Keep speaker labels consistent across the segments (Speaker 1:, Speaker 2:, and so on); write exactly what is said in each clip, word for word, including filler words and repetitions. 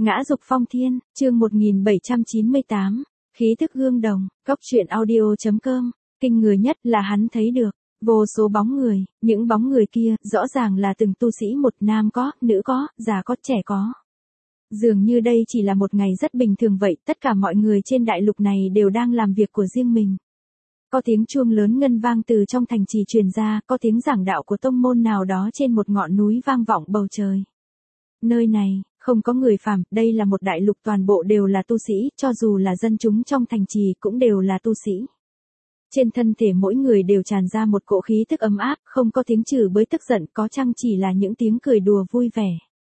Speaker 1: Ngã dục phong thiên, chương một nghìn bảy trăm chín mươi tám, khí thức gương đồng, góc truyện audio chấm com, kinh người nhất là hắn thấy được, vô số bóng người, những bóng người kia, rõ ràng là từng tu sĩ một nam có, nữ có, già có, trẻ có. Dường như đây chỉ là một ngày rất bình thường vậy, tất cả mọi người trên đại lục này đều đang làm việc của riêng mình. Có tiếng chuông lớn ngân vang từ trong thành trì truyền ra, có tiếng giảng đạo của tông môn nào đó trên một ngọn núi vang vọng bầu trời. Nơi này, không có người phàm, đây là một đại lục toàn bộ đều là tu sĩ, cho dù là dân chúng trong thành trì cũng đều là tu sĩ. Trên thân thể mỗi người đều tràn ra một cỗ khí tức ấm áp, không có tiếng chửi bới tức giận, có chăng chỉ là những tiếng cười đùa vui vẻ.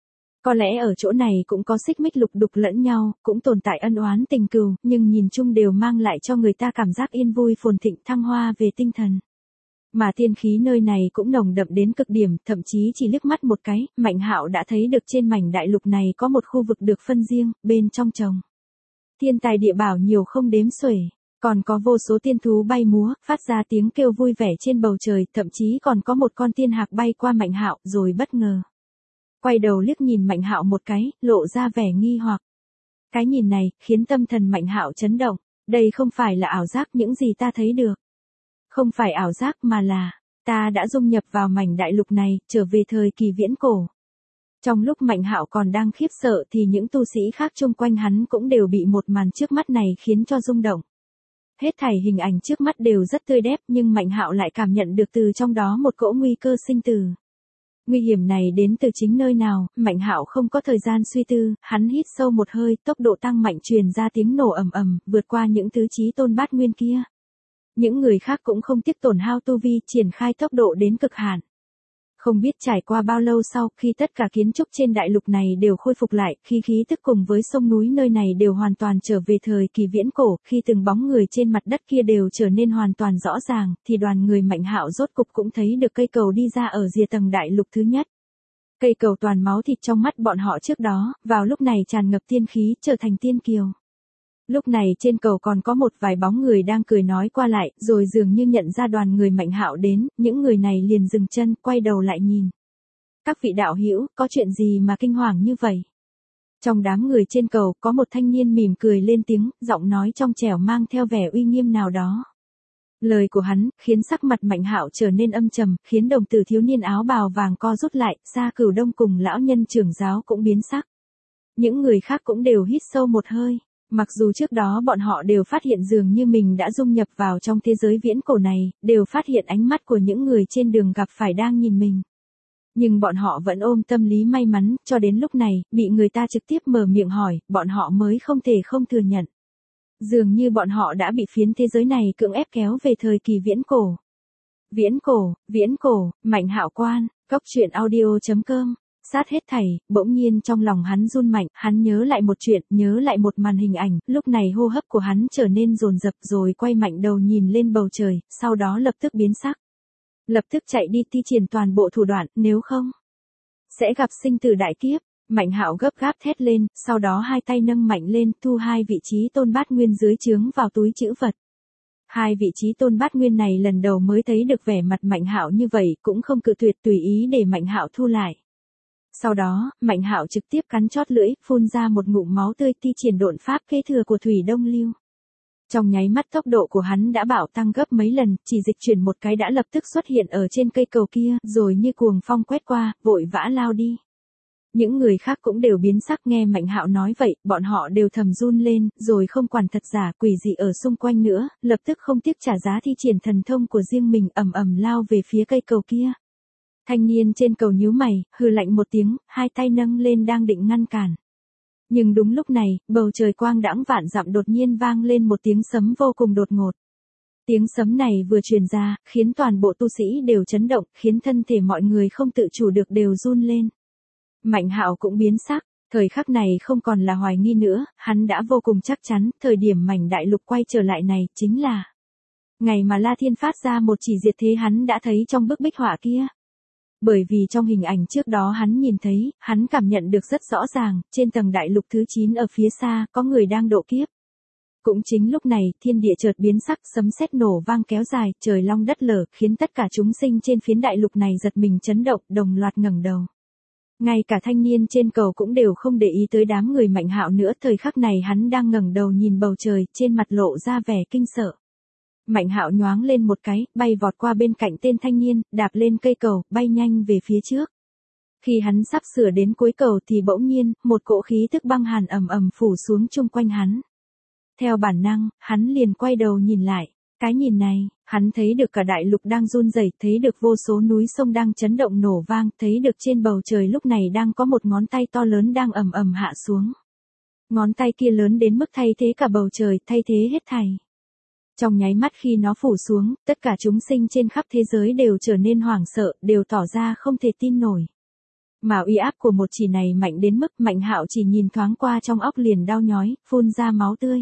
Speaker 1: Có lẽ ở chỗ này cũng có xích mích lục đục lẫn nhau, cũng tồn tại ân oán tình cừu, nhưng nhìn chung đều mang lại cho người ta cảm giác yên vui phồn thịnh thăng hoa về tinh thần. Mà thiên khí nơi này cũng nồng đậm đến cực điểm, thậm chí chỉ liếc mắt một cái, Mạnh Hạo đã thấy được trên mảnh đại lục này có một khu vực được phân riêng, bên trong trồng thiên tài địa bảo nhiều không đếm xuể, còn có vô số tiên thú bay múa, phát ra tiếng kêu vui vẻ trên bầu trời, thậm chí còn có một con tiên hạc bay qua Mạnh Hạo rồi bất ngờ quay đầu liếc nhìn Mạnh Hạo một cái, lộ ra vẻ nghi hoặc. Cái nhìn này khiến tâm thần Mạnh Hạo chấn động, đây không phải là ảo giác những gì ta thấy được. Không phải ảo giác mà là, ta đã dung nhập vào mảnh đại lục này, trở về thời kỳ viễn cổ. Trong lúc Mạnh Hạo còn đang khiếp sợ thì những tu sĩ khác chung quanh hắn cũng đều bị một màn trước mắt này khiến cho rung động. Hết thảy hình ảnh trước mắt đều rất tươi đẹp nhưng Mạnh Hạo lại cảm nhận được từ trong đó một cỗ nguy cơ sinh tử. Nguy hiểm này đến từ chính nơi nào, Mạnh Hạo không có thời gian suy tư, hắn hít sâu một hơi, tốc độ tăng mạnh truyền ra tiếng nổ ầm ầm, vượt qua những thứ chí tôn bát nguyên kia. Những người khác cũng không tiếc tổn hao tu vi, triển khai tốc độ đến cực hạn. Không biết trải qua bao lâu sau, khi tất cả kiến trúc trên đại lục này đều khôi phục lại, khi khí tức cùng với sông núi nơi này đều hoàn toàn trở về thời kỳ viễn cổ, khi từng bóng người trên mặt đất kia đều trở nên hoàn toàn rõ ràng, thì đoàn người Mạnh Hạo rốt cục cũng thấy được cây cầu đi ra ở rìa tầng đại lục thứ nhất. Cây cầu toàn máu thịt trong mắt bọn họ trước đó, vào lúc này tràn ngập tiên khí, trở thành tiên kiều. Lúc này trên cầu còn có một vài bóng người đang cười nói qua lại, rồi dường như nhận ra đoàn người Mạnh Hạo đến, những người này liền dừng chân, quay đầu lại nhìn. Các vị đạo hữu, có chuyện gì mà kinh hoàng như vậy? Trong đám người trên cầu, có một thanh niên mỉm cười lên tiếng, giọng nói trong trẻo mang theo vẻ uy nghiêm nào đó. Lời của hắn, khiến sắc mặt Mạnh Hạo trở nên âm trầm, khiến đồng tử thiếu niên áo bào vàng co rút lại, Sa Cửu Đông cùng lão nhân trưởng giáo cũng biến sắc. Những người khác cũng đều hít sâu một hơi. Mặc dù trước đó bọn họ đều phát hiện dường như mình đã dung nhập vào trong thế giới viễn cổ này, đều phát hiện ánh mắt của những người trên đường gặp phải đang nhìn mình. Nhưng bọn họ vẫn ôm tâm lý may mắn, cho đến lúc này, bị người ta trực tiếp mở miệng hỏi, bọn họ mới không thể không thừa nhận. Dường như bọn họ đã bị phiến thế giới này cưỡng ép kéo về thời kỳ viễn cổ. Viễn cổ, viễn cổ, Mạnh Hạo quan, góc truyện audio chấm com. Sát hết thảy, bỗng nhiên trong lòng hắn run mạnh, hắn nhớ lại một chuyện, nhớ lại một màn hình ảnh, lúc này hô hấp của hắn trở nên dồn dập rồi quay mạnh đầu nhìn lên bầu trời, sau đó lập tức biến sắc. Lập tức chạy đi thi triển toàn bộ thủ đoạn, nếu không, sẽ gặp sinh tử đại kiếp. Mạnh Hạo gấp gáp thét lên, sau đó hai tay nâng mạnh lên, thu hai vị trí tôn bát nguyên dưới trướng vào túi trữ vật. Hai vị trí tôn bát nguyên này lần đầu mới thấy được vẻ mặt Mạnh Hạo như vậy, cũng không cự tuyệt tùy ý để Mạnh Hạo thu lại. Sau đó, Mạnh Hạo trực tiếp cắn chót lưỡi, phun ra một ngụm máu tươi, thi triển độn pháp kế thừa của Thủy Đông Lưu. Trong nháy mắt tốc độ của hắn đã bạo tăng gấp mấy lần, chỉ dịch chuyển một cái đã lập tức xuất hiện ở trên cây cầu kia, rồi như cuồng phong quét qua, vội vã lao đi. Những người khác cũng đều biến sắc nghe Mạnh Hạo nói vậy, bọn họ đều thầm run lên, rồi không quản thật giả quỷ gì ở xung quanh nữa, lập tức không tiếc trả giá thi triển thần thông của riêng mình ầm ầm lao về phía cây cầu kia. Thanh niên trên cầu nhíu mày, hừ lạnh một tiếng, hai tay nâng lên đang định ngăn cản. Nhưng đúng lúc này, bầu trời quang đãng vạn dặm đột nhiên vang lên một tiếng sấm vô cùng đột ngột. Tiếng sấm này vừa truyền ra, khiến toàn bộ tu sĩ đều chấn động, khiến thân thể mọi người không tự chủ được đều run lên. Mạnh Hạo cũng biến sắc, thời khắc này không còn là hoài nghi nữa, hắn đã vô cùng chắc chắn, thời điểm mảnh đại lục quay trở lại này, chính là ngày mà La Thiên phát ra một chỉ diệt thế hắn đã thấy trong bức bích họa kia. Bởi vì trong hình ảnh trước đó hắn nhìn thấy, hắn cảm nhận được rất rõ ràng, trên tầng đại lục thứ chín ở phía xa, có người đang độ kiếp. Cũng chính lúc này, thiên địa chợt biến sắc, sấm sét nổ vang kéo dài, trời long đất lở, khiến tất cả chúng sinh trên phiến đại lục này giật mình chấn động, đồng loạt ngẩng đầu. Ngay cả thanh niên trên cầu cũng đều không để ý tới đám người Mạnh Hạo nữa, thời khắc này hắn đang ngẩng đầu nhìn bầu trời, trên mặt lộ ra vẻ kinh sợ. Mạnh Hạo nhoáng lên một cái, bay vọt qua bên cạnh tên thanh niên, đạp lên cây cầu, bay nhanh về phía trước. Khi hắn sắp sửa đến cuối cầu thì bỗng nhiên, một cỗ khí tức băng hàn ầm ầm phủ xuống chung quanh hắn. Theo bản năng, hắn liền quay đầu nhìn lại. Cái nhìn này, hắn thấy được cả đại lục đang run rẩy, thấy được vô số núi sông đang chấn động nổ vang, thấy được trên bầu trời lúc này đang có một ngón tay to lớn đang ầm ầm hạ xuống. Ngón tay kia lớn đến mức thay thế cả bầu trời, thay thế hết thảy. Trong nháy mắt khi nó phủ xuống, tất cả chúng sinh trên khắp thế giới đều trở nên hoảng sợ, đều tỏ ra không thể tin nổi. Mà uy áp của một chỉ này mạnh đến mức Mạnh Hạo chỉ nhìn thoáng qua trong óc liền đau nhói, phun ra máu tươi.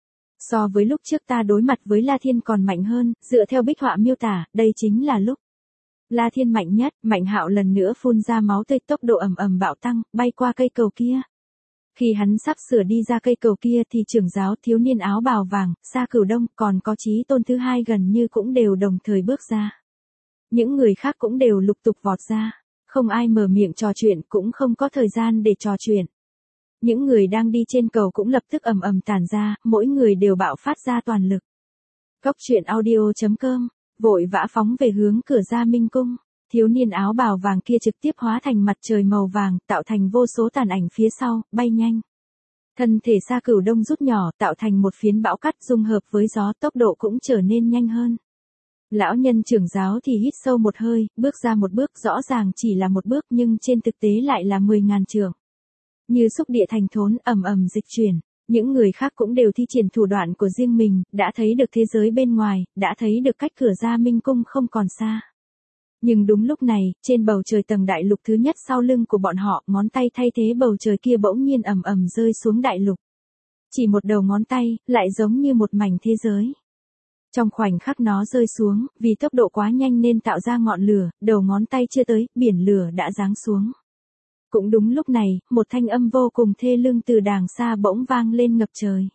Speaker 1: So với lúc trước ta đối mặt với La Thiên còn mạnh hơn, dựa theo bích họa miêu tả, đây chính là lúc La Thiên mạnh nhất. Mạnh Hạo lần nữa phun ra máu tươi, tốc độ ầm ầm bạo tăng, bay qua cây cầu kia. Khi hắn sắp sửa đi ra cây cầu kia thì trưởng giáo thiếu niên áo bào vàng, Sa Cửu Đông, còn có Chí Tôn thứ hai gần như cũng đều đồng thời bước ra. Những người khác cũng đều lục tục vọt ra, không ai mở miệng trò chuyện, cũng không có thời gian để trò chuyện. Những người đang đi trên cầu cũng lập tức ầm ầm tản ra, mỗi người đều bạo phát ra toàn lực. Cốc truyện audio chấm com, vội vã phóng về hướng cửa Gia Minh Cung. Thiếu niên áo bào vàng kia trực tiếp hóa thành mặt trời màu vàng, tạo thành vô số tàn ảnh phía sau, bay nhanh. Thân thể Sa Cửu Đông rút nhỏ, tạo thành một phiến bão cát dung hợp với gió, tốc độ cũng trở nên nhanh hơn. Lão nhân trưởng giáo thì hít sâu một hơi, bước ra một bước, rõ ràng chỉ là một bước nhưng trên thực tế lại là mười ngàn trượng. Như xúc địa thành thốn, ầm ầm dịch chuyển. Những người khác cũng đều thi triển thủ đoạn của riêng mình, đã thấy được thế giới bên ngoài, đã thấy được cách cửa Gia Minh Cung không còn xa. Nhưng đúng lúc này, trên bầu trời tầng đại lục thứ nhất sau lưng của bọn họ, ngón tay thay thế bầu trời kia bỗng nhiên ầm ầm rơi xuống đại lục. Chỉ một đầu ngón tay, lại giống như một mảnh thế giới. Trong khoảnh khắc nó rơi xuống, vì tốc độ quá nhanh nên tạo ra ngọn lửa, đầu ngón tay chưa tới, biển lửa đã giáng xuống. Cũng đúng lúc này, một thanh âm vô cùng thê lương từ đàng xa bỗng vang lên ngập trời.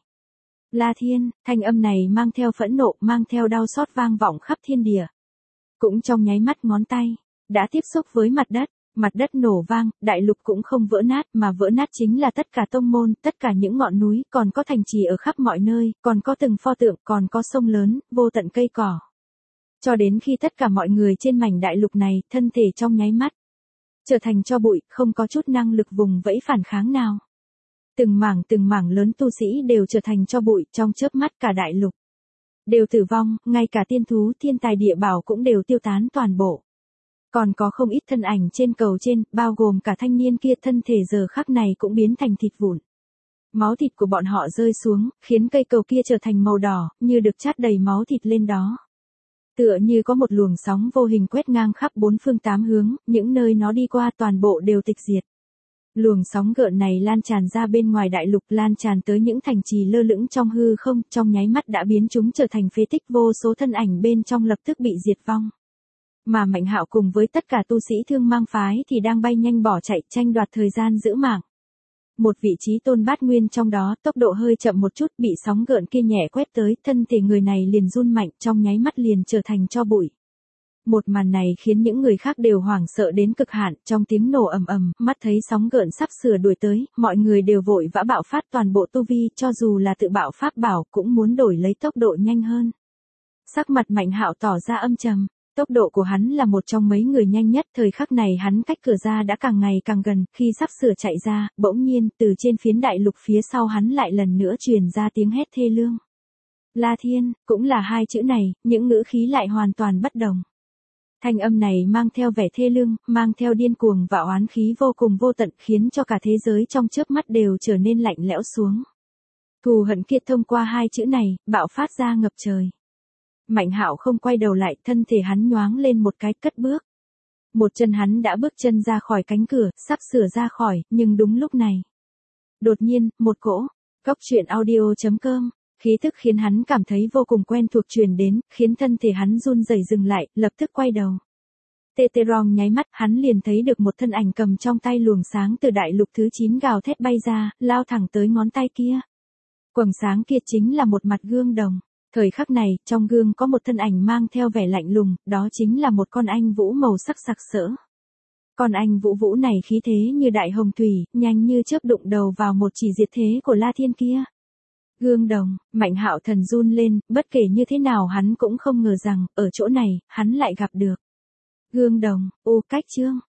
Speaker 1: La Thiên, thanh âm này mang theo phẫn nộ, mang theo đau xót vang vọng khắp thiên địa. Cũng trong nháy mắt ngón tay, đã tiếp xúc với mặt đất, mặt đất nổ vang, đại lục cũng không vỡ nát mà vỡ nát chính là tất cả tông môn, tất cả những ngọn núi, còn có thành trì ở khắp mọi nơi, còn có từng pho tượng, còn có sông lớn, vô tận cây cỏ. Cho đến khi tất cả mọi người trên mảnh đại lục này, thân thể trong nháy mắt, trở thành tro bụi, không có chút năng lực vùng vẫy phản kháng nào. Từng mảng từng mảng lớn tu sĩ đều trở thành tro bụi, trong chớp mắt cả đại lục đều tử vong, ngay cả tiên thú, thiên tài địa bảo cũng đều tiêu tán toàn bộ. Còn có không ít thân ảnh trên cầu trên, bao gồm cả thanh niên kia, thân thể giờ khắc này cũng biến thành thịt vụn. Máu thịt của bọn họ rơi xuống, khiến cây cầu kia trở thành màu đỏ, như được chát đầy máu thịt lên đó. Tựa như có một luồng sóng vô hình quét ngang khắp bốn phương tám hướng, những nơi nó đi qua toàn bộ đều tịch diệt. Luồng sóng gợn này lan tràn ra bên ngoài đại lục, lan tràn tới những thành trì lơ lửng trong hư không, trong nháy mắt đã biến chúng trở thành phế tích, vô số thân ảnh bên trong lập tức bị diệt vong. Mà Mạnh Hạo cùng với tất cả tu sĩ Thương Mang phái thì đang bay nhanh bỏ chạy, tranh đoạt thời gian giữ mạng. Một vị trí tôn bát nguyên trong đó, tốc độ hơi chậm một chút, bị sóng gợn kia nhẹ quét tới, thân thể người này liền run mạnh, trong nháy mắt liền trở thành tro bụi. Một màn này khiến những người khác đều hoảng sợ đến cực hạn, trong tiếng nổ ầm ầm, mắt thấy sóng gợn sắp sửa đuổi tới, mọi người đều vội vã bạo phát toàn bộ tu vi, cho dù là tự bạo pháp bảo cũng muốn đổi lấy tốc độ nhanh hơn. Sắc mặt Mạnh Hạo tỏ ra âm trầm. Tốc độ của hắn là một trong mấy người nhanh nhất, thời khắc này hắn cách cửa ra đã càng ngày càng gần, khi sắp sửa chạy ra, bỗng nhiên, từ trên phiến đại lục phía sau hắn lại lần nữa truyền ra tiếng hét thê lương. La Thiên, cũng là hai chữ này, những ngữ khí lại hoàn toàn bất đồng. Thanh âm này mang theo vẻ thê lương, mang theo điên cuồng và oán khí vô cùng vô tận, khiến cho cả thế giới trong chớp mắt đều trở nên lạnh lẽo xuống. Thù hận kia thông qua hai chữ này, bạo phát ra ngập trời. Mạnh Hạo không quay đầu lại, thân thể hắn nhoáng lên một cái, cất bước. Một chân hắn đã bước chân ra khỏi cánh cửa, sắp sửa ra khỏi, nhưng đúng lúc này. Đột nhiên, một cỗ, cốc truyện audio chấm com, khí tức khiến hắn cảm thấy vô cùng quen thuộc truyền đến, khiến thân thể hắn run rẩy dừng lại, lập tức quay đầu. Tê tê rong nháy mắt, hắn liền thấy được một thân ảnh cầm trong tay luồng sáng từ đại lục thứ chín gào thét bay ra, lao thẳng tới ngón tay kia. Quầng sáng kia chính là một mặt gương đồng. Thời khắc này, trong gương có một thân ảnh mang theo vẻ lạnh lùng, đó chính là một con anh vũ màu sắc sặc sỡ. Còn anh Vũ Vũ này khí thế như đại hồng thủy, nhanh như chớp đụng đầu vào một chỉ diệt thế của La Thiên kia. Gương đồng, Mạnh Hạo Thần run lên, bất kể như thế nào hắn cũng không ngờ rằng, ở chỗ này, hắn lại gặp được. Gương đồng, ô cách chương.